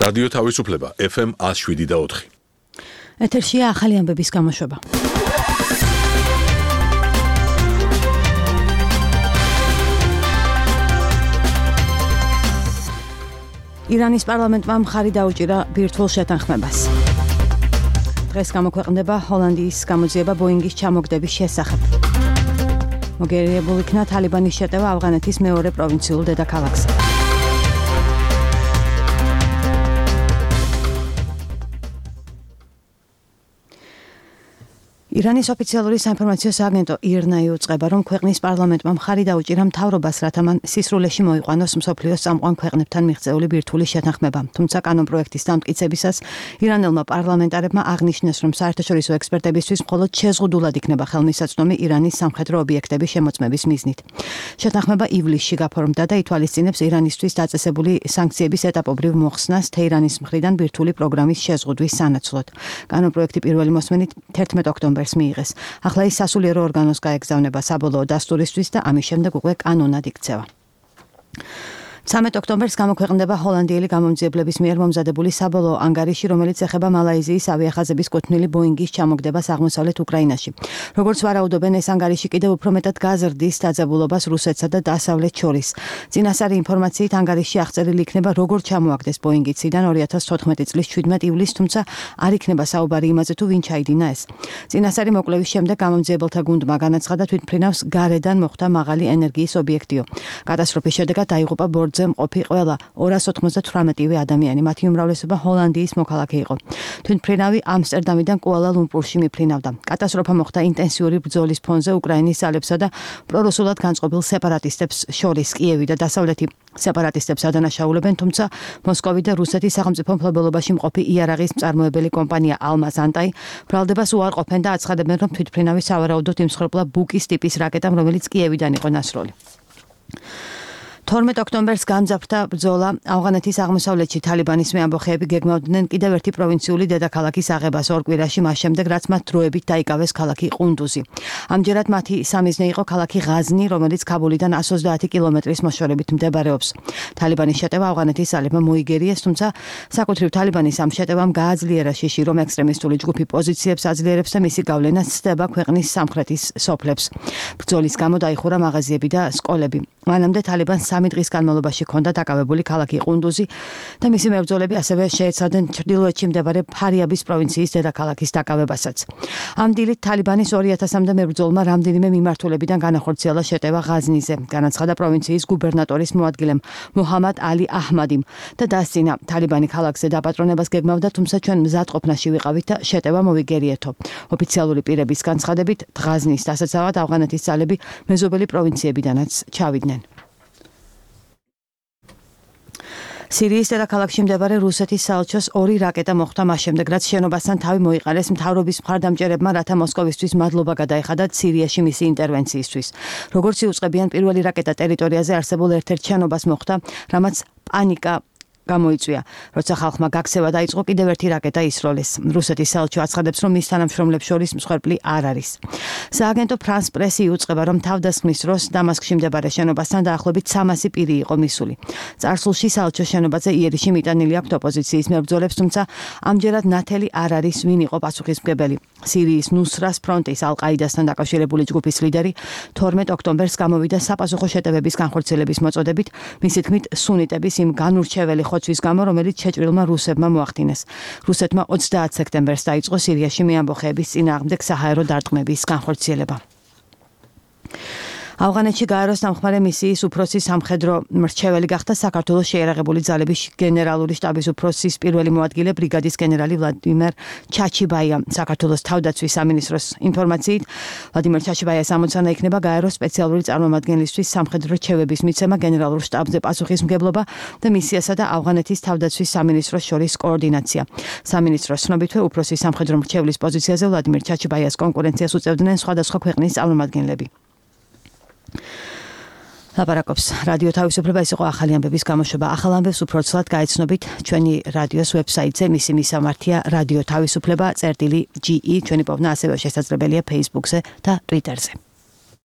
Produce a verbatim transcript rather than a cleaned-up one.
რადიო თავისუფლება ეფ ემ one oh seven და four. ეთერშია ახალი ამბების გამოშვება. ირანის პარლამენტმა მხარი დაუჭირა ბირთვულ შეთანხმებას. დღეს გამოქვეყნდება ჰოლანდიის გამოძიება ბოინგის ჩამოგდების შესახებ. მოგერიებულ იქნა თალიბანის შეტევა ავღანეთის მეორე პროვინციულ დედაქალაქზე. ირანის ოფიციალური საინფორმაციო სააგენტო ირნა იუწყება, რომ ქვეყნის პარლამენტმა მხარი დაუჭირა მთავრობას, რათა მან სისრულეში მოიყვანოს მსოფლიოს წამყვან ქვეყნებთან მიღწეული ბირთვული შეთანხმება. თუმცა კანონპროექტის დამტკიცებისას ირანელმა პარლამენტარებმა აღნიშნეს, რომ საერთაშორისო ექსპერტებისთვის მხოლოდ შეზღუდულად იქნება ხელმისაწვდომი ირანის სამხედრო ობიექტების შემოწმების მიზნით. შეთანხმება ივლისში გაფორმდა და ითვალისწინებს ირანისთვის დაწესებული სანქციების ეტაპობრივ მოხსნას თეირანის მხრიდან ბირთვული პროგრამის შეზღუდვის სანაცვლოდ. კანონპროექტი პირველი მოსმენით თერთმეტ ოქტომბერს მიიღეს. ახლა ის სასულიერო ორგანოს გაეგზავნება საბოლოო დასტურისთვის და ამის შემდეგ უკვე კანონად იქცევა. ცამეტ ოქტომბერს გამოქვეყნდება ჰოლანდიელი გამომძიებლების მიერ მომზადებული საბოლოო ანგარიში, რომელიც ეხება მალაიზიის ავიახაზების კუთვნილი ბოინგის ჩამოგდებას აღმოსავლეთ უკრაინაში. როგორც ვარაუდობენ, ეს ანგარიში კიდევ უფრო მეტად გაზრდის დაძაბულობას რუსეთსა და დასავლეთ შორის. წინასწარი ინფორმაციით ანგარიში აღწერილი იქნება, როგორ ჩამოაგდეს ბოინგი ციდან ორი ათას თოთხმეტი წლის შვიდმეტ ივლისს, თუმცა არ იქნება საუბარი იმაზე, თუ ვინ ჩაიდინა ეს. წინასწარი მოკვლევის შემდეგ გამომძიებელთა გუნდმა განაცხადა, თვითმფრინავს გარედან მოხვდა მაღალი ენერგიის ობიექტიო. კატასტროფის შედეგად დაიღუპა ბორტზე მყოფი ყველა ორას ოცდაოთხმეტი ადამიანი, მათი უმრავლესობა ჰოლანდიის მოქალაქე იყო. თვითმფრინავი ამსტერდამიდან კუალა-ლუმპურში მიფრინავდა. კატასტროფა მოხდა ინტენსიური ბრძოლის ფონზე უკრაინის ძალებსა და პრორუსულად განწყობილ სეპარატისტებს შორის. კიევი და დასავლეთი სეპარატისტებს ადანაშაულებენ, თუმცა მოსკოვი და რუსეთის სახელმწიფო მფლობელობაში მყოფი იარაღის მწარმოებელი კომპანია ალმაზ-ანტაი ბრალდებას უარყოფენ და აცხადებენ, რომ თვითმფრინავი სავარაუდოდ იმსხვრებლა ბუკის ტიპის რაკეტამ, რომელიც კიევიდან იყო დასრული. თორმეტ ოქტომბერს გამძაფრდა ბრძოლა ავღანეთის აღმოსავლეთში. თალიბანის მეამბოხეები გეგმავდნენ კიდევ ერთი პროვინციული დედაქალაქის აღებას ორ კვირაში მას შემდეგ, რაც მათ დროებით დაიკავეს ქალაქი ყუნდუზი. ამჯერად მათი სამიზნე იყო ქალაქი ღაზნი, რომელიც ქაბულიდან one hundred twenty კილომეტრის მოშორებით მდებარეობს. თალიბანის შეტევა ავღანეთის ძალებმა მოიგერიეს, თუმცა საკუთრივ თალიბანის ამ შეტევამ გააძლიერა შიში, რომ ექსტრემისტული ჯგუფი პოზიციებს აძლიერებს და მისი გავლენა სცდება ქვეყნის სამხრეთის სოფლებს. ბრძოლის გამო დაიხურა მაღაზიები და სკოლები. მანამდე თალიბანს სამი დღის განმავლობაში ჰქონდა დაკავებული ქალაქი ყუნდუზი და მისი მებრძოლები ასევე შეეცადნენ ჩრდილოეთში მდებარე ფარიაბის პროვინციის დედაქალაქის დაკავებასაც. ამ დილით თალიბანის ორი ათასამდე მებრძოლმა რამდენიმე მიმართულებიდან განახორციელა შეტევა ღაზნიზე, განაცხადა პროვინციის გუბერნატორის მოადგილემ მუჰამად ალი აჰმადიმ და დასცინა, თალიბანი ქალაქზე დაპატრონებას გეგმავდა, თუმცა ჩვენ მზადყოფნაში ვიყავით და შეტევა მოვიგერიეთო. ოფიციალური პირების განცხადებით, ღაზნის დასაცავად ავღანეთის ძალები მეზობელი პროვინციებიდანაც ჩავიდნენ. სირიის დედაქალაქში მდებარე რუსეთის საელჩოს ორი რაკეტა მოხვდა მას შემდეგ, რაც შენობასთან თავი მოიყარეს მთავრობის მხარდამჭერებმა, რათა მოსკოვისთვის მადლობა გადაეხადათ სირიაში მისი ინტერვენციისთვის. როგორც იუწყებიან, პირველი რაკეტა ტერიტორიაზე არსებულ ერთ-ერთ შენობას მოხვდა, რამაც პანიკა გამოიწვია. როცა ხალხმა გაქცევა დაიწყო, კიდევ ერთი რაკეტა ისროლეს. რუსეთის საელჩო აცხადებს, რომ მის თანამშრომლებს შორის მსხვერპლი არ არის. სააგენტო ფრანს პრესი იუწყება, რომ თავდასხმის დროს დამასკში მდებარე შენობასთან დაახლოებით სამასი პირი იყო მისული. წარსულში საელჩოს შენობაზე იერიში მიტანილი აქვთ ოპოზიციის მებრძოლებს, თუმცა ამჯერად ნათელი არ არის, ვინ იყო პასუხისმგებელი. სირიის ნუსრას ფრონტის ალ-ყაიდასთან დაკავშირებული ჯგუფის ლიდერი თორმეტ ოქტომბერს გამოვიდა საპასუხო შეტევების განხორციელების მოწოდებით, მისი თქმით, სუნიტების იმ განურჩეველი ხოცვის გამო, რომელიც შეჭრილმა რუსებმა მოახდინეს. რუსეთმა ოცდაათ სექტემბერს დაიწყო სირიაში მეამბოხეების წინააღმდეგ საჰაერო დარტყმების განხორციელება. ავღანეთში გაეროს დამხმარე მისიის უფროსი სამხედრო მრჩეველი გახდა საქართველოს შეიარაღებული ძალების გენერალური შტაბის უფროსის პირველი მოადგილე ბრიგადის გენერალი ვლადიმერ ჩაჩიბაია. საქართველოს თავდაცვის სამინისტროს ინფორმაციით, ვლადიმერ ჩაჩიბაიას ამოცანა იქნება გაეროს სპეციალური წარმომადგენლისთვის სამხედრო რჩევების მიცემა, გენერალურ შტაბზე პასუხისმგებლობა და მისიასა და ავღანეთის თავდაცვის სამინისტროს შორის კოორდინაცია. სამინისტროს ცნობითვე უფროსის სამხედრო მრჩევლის პოზიციაზე ვლადიმერ ჩაჩიბაიას კონკურენციას უწევდნენ სხვადასხვა ქვეყნის წარმომადგენლები. ლაპარაკობს რადიო თავისუფლება, ეს იყო ახალი ამბების გამოშვება. ახალ ამბებს უფრო ცლად გაიცნობით ჩვენი რადიოს ვებსაიტზე, მისი მისამართია რადიო თავისუფლება წერტილი ჯი ი, ჩვენი პოვნა ასევე შესაძლებელია Facebook-ზე და Twitter-ზე.